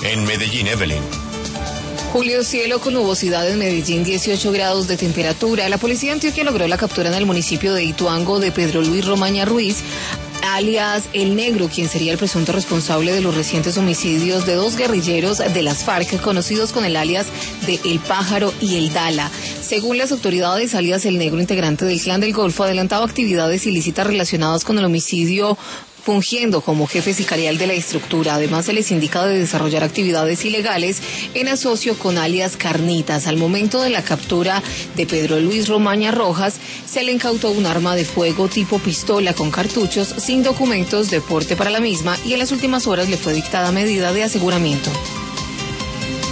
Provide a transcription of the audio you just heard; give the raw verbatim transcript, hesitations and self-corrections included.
En Medellín, Evelyn. Julio cielo con nubosidad en Medellín, dieciocho grados de temperatura. La policía de Antioquia logró la captura en el municipio de Ituango de Pedro Luis Romaña Ruiz, alias El Negro, quien sería el presunto responsable de los recientes homicidios de dos guerrilleros de las FARC, conocidos con el alias de El Pájaro y El Dala. Según las autoridades, alias El Negro, integrante del Clan del Golfo, adelantaba actividades ilícitas relacionadas con el homicidio, fungiendo como jefe sicarial de la estructura. Además, se les indica de desarrollar actividades ilegales en asocio con alias Carnitas. Al momento de la captura de Pedro Luis Romaña Rojas, se le incautó un arma de fuego tipo pistola con cartuchos sin documentos de porte para la misma, y en las últimas horas le fue dictada medida de aseguramiento.